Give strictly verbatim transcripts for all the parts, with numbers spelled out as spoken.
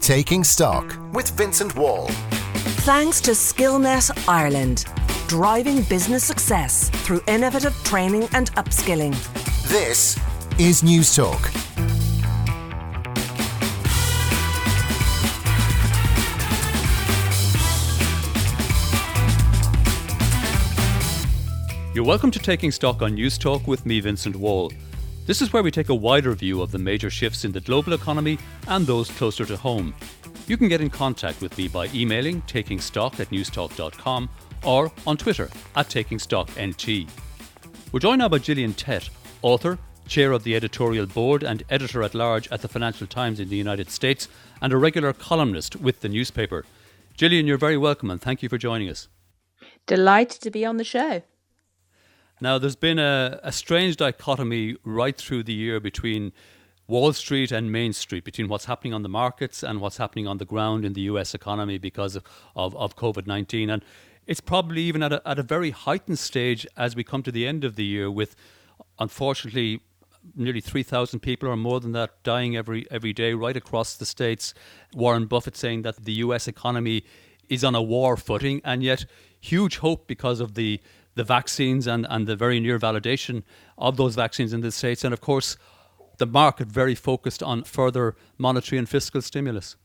Taking Stock with Vincent Wall. Thanks to Skillnet Ireland, driving business success through innovative training and upskilling. This is News Talk. You're welcome to Taking Stock on News Talk with me, Vincent Wall. This is where we take a wider view of the major shifts in the global economy and those closer to home. You can get in contact with me by emailing takingstock at newstalk dot com or on Twitter at takingstocknt. We're joined now by Gillian Tett, author, chair of the editorial board and editor-at-large at the Financial Times in the United States and a regular columnist with the newspaper. Gillian, you're very welcome and thank you for joining us. Delighted to be on the show. Now, there's been a, a strange dichotomy right through the year between Wall Street and Main Street, between what's happening on the markets and what's happening on the ground in the U S economy because of, of, of covid nineteen. And it's probably even at a, at a very heightened stage as we come to the end of the year with, unfortunately, nearly three thousand people or more than that dying every every day right across the States. Warren Buffett saying that the U S economy is on a war footing, and yet huge hope because of the the vaccines and, and the very near validation of those vaccines in the States. And of course, the market very focused on further monetary and fiscal stimulus.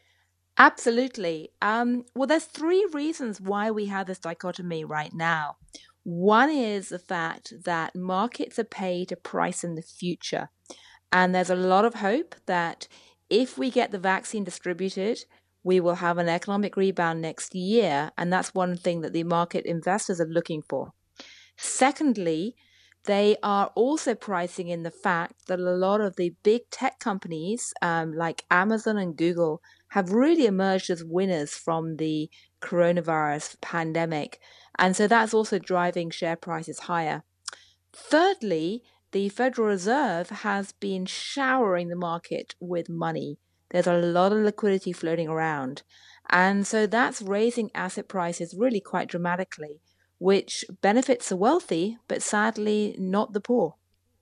Absolutely. Um, well, there's three reasons why we have this dichotomy right now. One is the fact that markets are paid a price in the future. And there's a lot of hope that if we get the vaccine distributed, we will have an economic rebound next year, and that's one thing that the market investors are looking for. Secondly, they are also pricing in the fact that a lot of the big tech companies um, like Amazon and Google have really emerged as winners from the coronavirus pandemic, and so that's also driving share prices higher. Thirdly, the Federal Reserve has been showering the market with money. There's a lot of liquidity floating around. And so that's raising asset prices really quite dramatically, which benefits the wealthy, but sadly not the poor.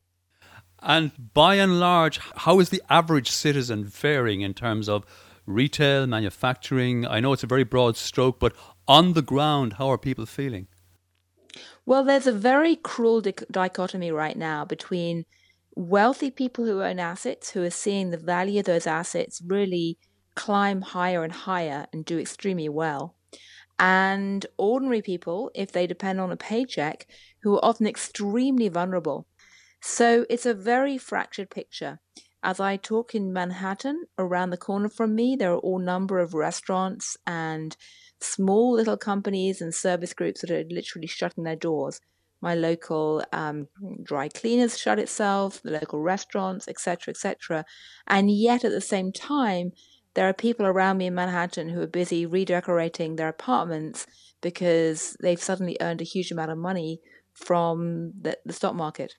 And by and large, how is the average citizen faring in terms of retail, manufacturing? I know it's a very broad stroke, but on the ground, how are people feeling? Well, there's a very cruel di- dichotomy right now between wealthy people who own assets, who are seeing the value of those assets really climb higher and higher and do extremely well, and ordinary people, if they depend on a paycheck, who are often extremely vulnerable. So it's a very fractured picture. As I talk in Manhattan, around the corner from me, there are all number of restaurants and small little companies and service groups that are literally shutting their doors. My local um, dry cleaners shut itself, the local restaurants, et cetera, et cetera. And yet at the same time, there are people around me in Manhattan who are busy redecorating their apartments because they've suddenly earned a huge amount of money from the, the stock market.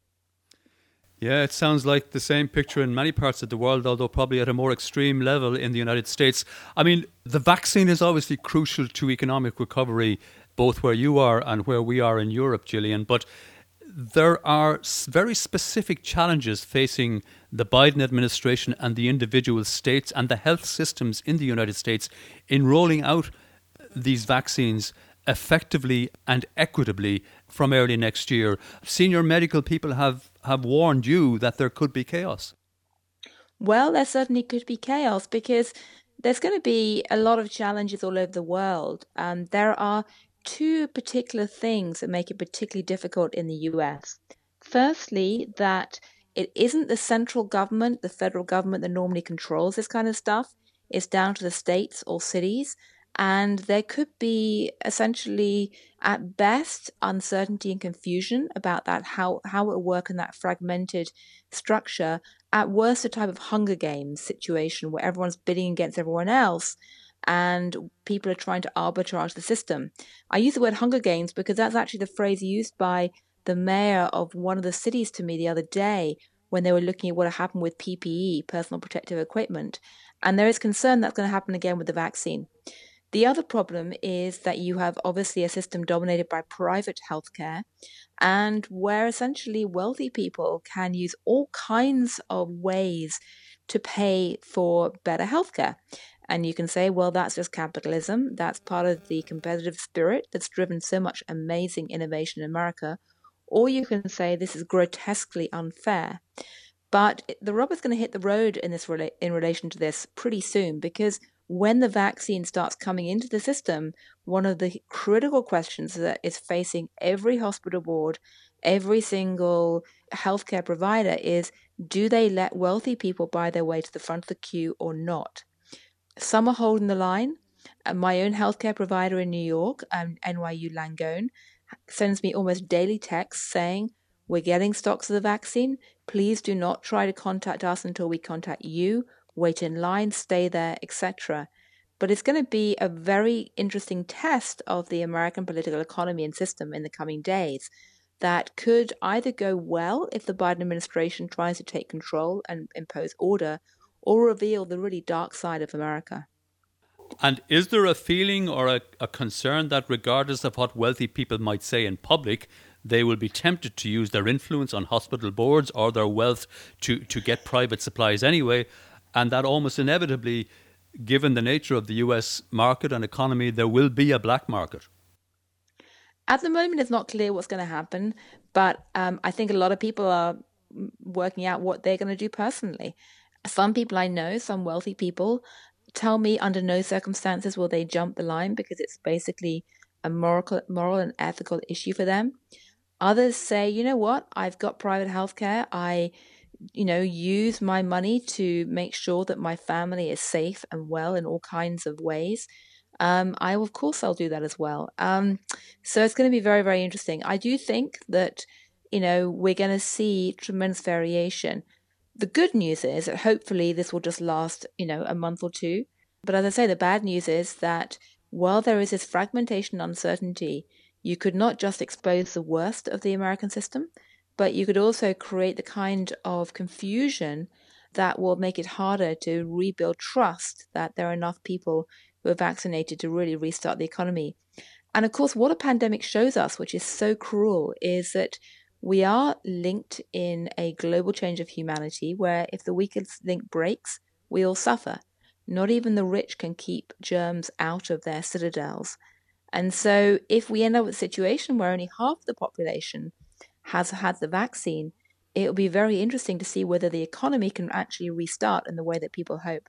Yeah, it sounds like the same picture in many parts of the world, although probably at a more extreme level in the United States. I mean, the vaccine is obviously crucial to economic recovery, both where you are and where we are in Europe, Gillian. But there are very specific challenges facing the Biden administration and the individual states and the health systems in the United States in rolling out these vaccines effectively and equitably from early next year. Senior medical people have, have warned you that there could be chaos. Well, there certainly could be chaos because there's going to be a lot of challenges all over the world. Um, there are two particular things that make it particularly difficult in the U S. Firstly, that it isn't the central government, the federal government that normally controls this kind of stuff. It's down to the states or cities. And there could be essentially, at best, uncertainty and confusion about that, how, how it will work in that fragmented structure. At worst, a type of Hunger Games situation where everyone's bidding against everyone else and people are trying to arbitrage the system. I use the word Hunger Games because that's actually the phrase used by the mayor of one of the cities to me the other day when they were looking at what had happened with P P E, personal protective equipment. And there is concern that's going to happen again with the vaccine. The other problem is that you have obviously a system dominated by private healthcare and where essentially wealthy people can use all kinds of ways to pay for better healthcare. And you can say, well, that's just capitalism. That's part of the competitive spirit that's driven so much amazing innovation in America. Or you can say this is grotesquely unfair. But the rubber's going to hit the road in this rela- in relation to this pretty soon, because when the vaccine starts coming into the system, one of the critical questions that is facing every hospital board, every single healthcare provider is, do they let wealthy people buy their way to the front of the queue or not? Some are holding the line. Uh, my own healthcare provider in New York, um, N Y U Langone, sends me almost daily texts saying, we're getting stocks of the vaccine. Please do not try to contact us until we contact you. Wait in line, stay there, et cetera. But it's going to be a very interesting test of the American political economy and system in the coming days that could either go well if the Biden administration tries to take control and impose order, or reveal the really dark side of America. And is there a feeling or a, a concern that regardless of what wealthy people might say in public, they will be tempted to use their influence on hospital boards or their wealth to, to get private supplies anyway, and that almost inevitably, given the nature of the U S market and economy, there will be a black market? At the moment, it's not clear what's going to happen, but um, I think a lot of people are working out what they're going to do personally. Some people I know, some wealthy people, tell me under no circumstances will they jump the line because it's basically a moral, moral and ethical issue for them. Others say, you know what, I've got private healthcare. I, you know, use my money to make sure that my family is safe and well in all kinds of ways. Um, I, of course, I'll do that as well. Um, so it's going to be very, very interesting. I do think that, you know, we're going to see tremendous variation. The good news is that hopefully this will just last, you know, a month or two. But as I say, the bad news is that while there is this fragmentation and uncertainty, you could not just expose the worst of the American system, but you could also create the kind of confusion that will make it harder to rebuild trust that there are enough people who are vaccinated to really restart the economy. And of course, what a pandemic shows us, which is so cruel, is that we are linked in a global change of humanity where if the weakest link breaks, we all suffer. Not even the rich can keep germs out of their citadels. And so if we end up with a situation where only half the population has had the vaccine, it will be very interesting to see whether the economy can actually restart in the way that people hope.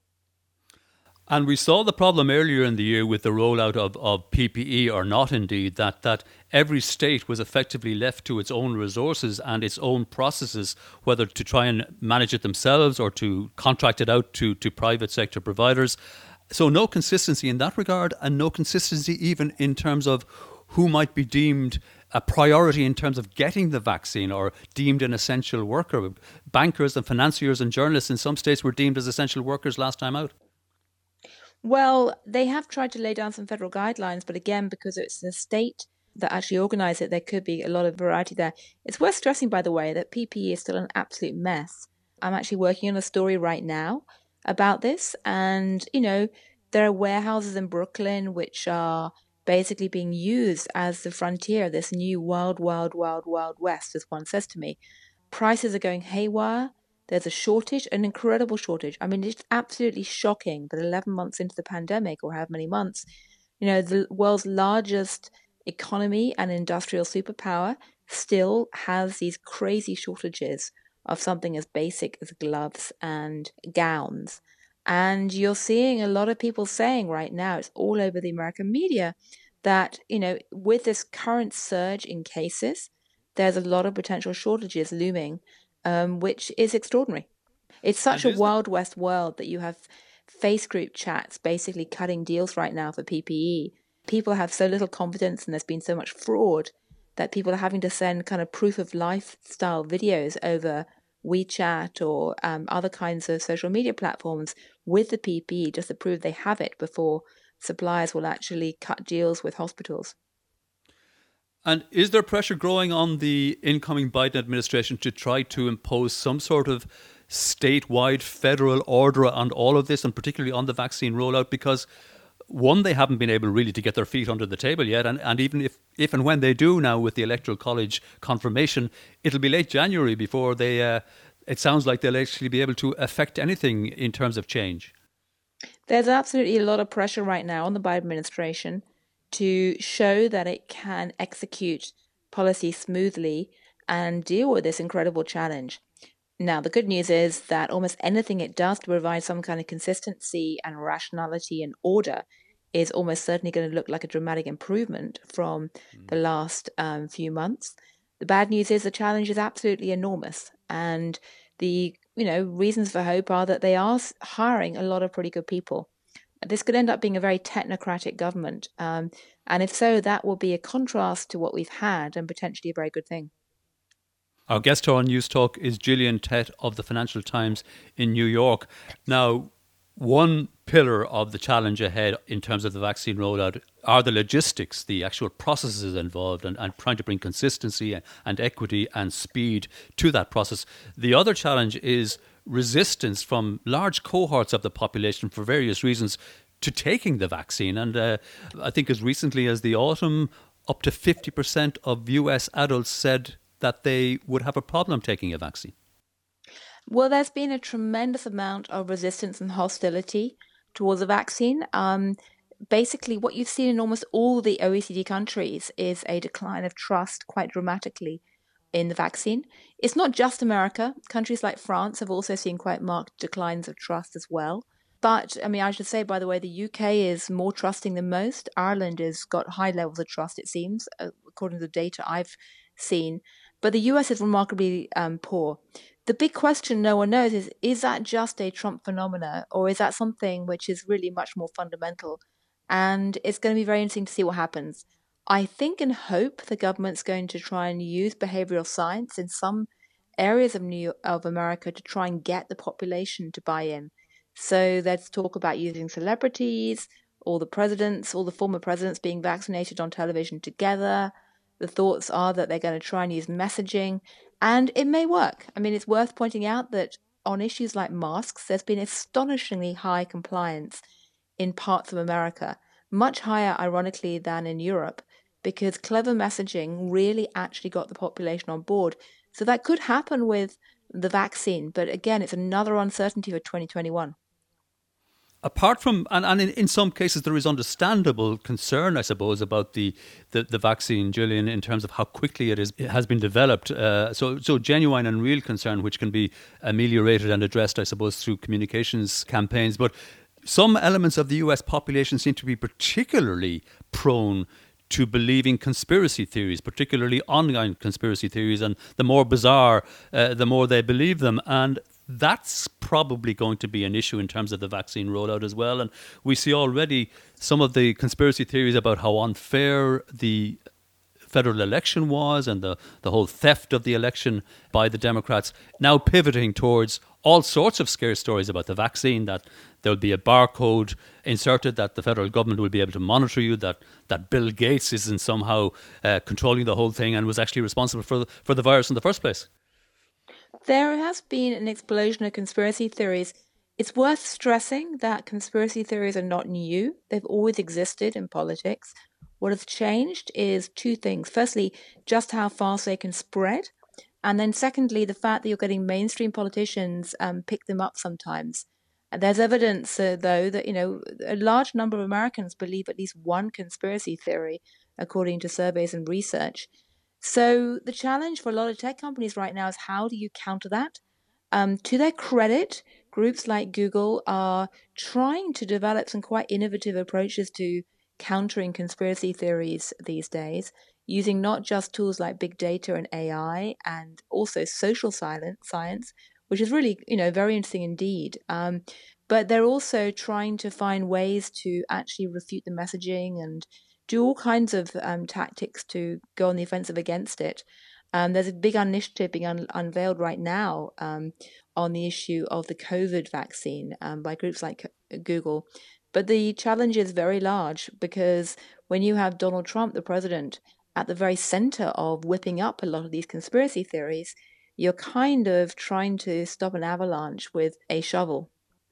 And we saw the problem earlier in the year with the rollout of, of P P E, or not indeed, that, that every state was effectively left to its own resources and its own processes, whether to try and manage it themselves or to contract it out to, to private sector providers. So no consistency in that regard, and no consistency even in terms of who might be deemed a priority in terms of getting the vaccine or deemed an essential worker. Bankers and financiers and journalists in some states were deemed as essential workers last time out. Well, they have tried to lay down some federal guidelines, but again, because it's the state that actually organised it, there could be a lot of variety there. It's worth stressing, by the way, that P P E is still an absolute mess. I'm actually working on a story right now about this, and, you know, there are warehouses in Brooklyn which are basically being used as the frontier, this new wild, wild, wild, wild west, as one says to me. Prices are going haywire. There's a shortage, an incredible shortage. I mean, it's absolutely shocking that eleven months into the pandemic, or however many months, you know, the world's largest economy and industrial superpower still has these crazy shortages of something as basic as gloves and gowns. And you're seeing a lot of people saying right now, it's all over the American media, that, you know, with this current surge in cases, there's a lot of potential shortages looming. Um, which is extraordinary. It's such a Wild West world that you have face group chats basically cutting deals right now for P P E. People have so little confidence and there's been so much fraud that people are having to send kind of proof of lifestyle videos over WeChat or um, other kinds of social media platforms with the P P E just to prove they have it before suppliers will actually cut deals with hospitals. And is there pressure growing on the incoming Biden administration to try to impose some sort of statewide federal order on all of this, and particularly on the vaccine rollout? Because, one, they haven't been able really to get their feet under the table yet. And, and even if, if and when they do now with the Electoral College confirmation, it'll be late January before they uh, it sounds like they'll actually be able to affect anything in terms of change. There's absolutely a lot of pressure right now on the Biden administration to show that it can execute policy smoothly and deal with this incredible challenge. Now, the good news is that almost anything it does to provide some kind of consistency and rationality and order is almost certainly going to look like a dramatic improvement from mm. the last um, few months. The bad news is the challenge is absolutely enormous. And the you know reasons for hope are that they are hiring a lot of pretty good people. This could end up being a very technocratic government. Um, and if so, that will be a contrast to what we've had and potentially a very good thing. Our guest on News Talk is Gillian Tett of the Financial Times in New York. Now, one pillar of the challenge ahead in terms of the vaccine rollout are the logistics, the actual processes involved, and, and trying to bring consistency and, and equity and speed to that process. The other challenge is resistance from large cohorts of the population for various reasons to taking the vaccine. And uh, I think as recently as the autumn, up to fifty percent of U S adults said that they would have a problem taking a vaccine. Well, there's been a tremendous amount of resistance and hostility towards the vaccine. Um, basically, what you've seen in almost all the O E C D countries is a decline of trust quite dramatically in the vaccine. It's not just America. Countries like France have also seen quite marked declines of trust as well. But, I mean, I should say, by the way, the U K is more trusting than most. Ireland has got high levels of trust, it seems, according to the data I've seen. But the U S is remarkably um, poor. The big question no one knows is, is that just a Trump phenomena, or is that something which is really much more fundamental? And it's going to be very interesting to see what happens. I think and hope the government's going to try and use behavioral science in some areas of New York, of America to try and get the population to buy in. So let's talk about using celebrities, all the presidents, all the former presidents being vaccinated on television together. The thoughts are that they're going to try and use messaging, and it may work. I mean, it's worth pointing out that on issues like masks, there's been astonishingly high compliance in parts of America, much higher, ironically, than in Europe, because clever messaging really actually got the population on board. So that could happen with the vaccine, but again, it's another uncertainty for twenty twenty-one. Apart from, and, and in, in some cases there is understandable concern, I suppose, about the, the, the vaccine, Gillian, in terms of how quickly it is it has been developed. Uh, so, so genuine and real concern, which can be ameliorated and addressed, I suppose, through communications campaigns. But some elements of the U S population seem to be particularly prone to believing conspiracy theories, particularly online conspiracy theories, and the more bizarre, uh, the more they believe them. And that's probably going to be an issue in terms of the vaccine rollout as well. And we see already some of the conspiracy theories about how unfair the federal election was and the, the whole theft of the election by the Democrats, now pivoting towards all sorts of scare stories about the vaccine, that there'll be a barcode inserted, that the federal government will be able to monitor you, that, that Bill Gates isn't somehow uh, controlling the whole thing and was actually responsible for the, for the virus in the first place. There has been an explosion of conspiracy theories. It's worth stressing that conspiracy theories are not new. They've always existed in politics. What has changed is two things. Firstly, just how fast they can spread. And then secondly, the fact that you're getting mainstream politicians um, pick them up sometimes. And there's evidence, uh, though, that, you know, a large number of Americans believe at least one conspiracy theory, according to surveys and research. So the challenge for a lot of tech companies right now is, how do you counter that? Um, to their credit, groups like Google are trying to develop some quite innovative approaches to countering conspiracy theories these days, using not just tools like big data and A I, and also social science, which is really, you know, very interesting indeed. Um, but they're also trying to find ways to actually refute the messaging and do all kinds of um, tactics to go on the offensive against it. Um, there's a big initiative being un- unveiled right now um, on the issue of the COVID vaccine um, by groups like Google. But the challenge is very large, because when you have Donald Trump, the president, at the very center of whipping up a lot of these conspiracy theories, you're kind of trying to stop an avalanche with a shovel.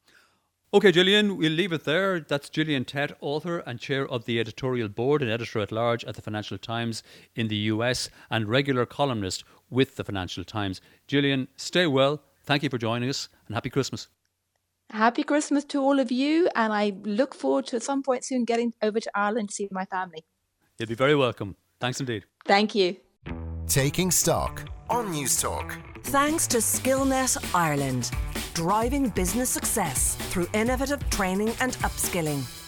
OK, Gillian, we'll leave it there. That's Gillian Tett, author and chair of the editorial board and editor-at-large at the Financial Times in the U S and regular columnist with the Financial Times. Gillian, stay well. Thank you for joining us, and happy Christmas. Happy Christmas to all of you, and I look forward to at some point soon getting over to Ireland to see my family. You'll be very welcome. Thanks indeed. Thank you. Taking Stock on News Talk. Thanks to Skillnet Ireland, driving business success through innovative training and upskilling.